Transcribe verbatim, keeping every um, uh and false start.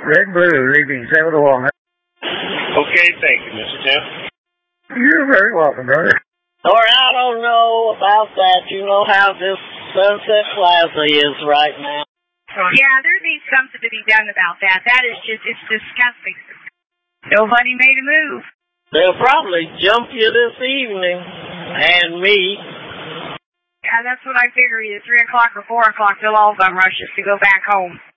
Red Blue, leaving seven to one. Okay, thank you, Mister Tim. You're very welcome, brother. Or I don't know about that. You know how this Sunset Plaza is right now. Yeah, there needs something to be done about that. That is just, it's disgusting. Nobody made a move. They'll probably jump you this evening, and me. Yeah, that's what I figured. Either three o'clock or four o'clock, they'll all come rush us to go back home.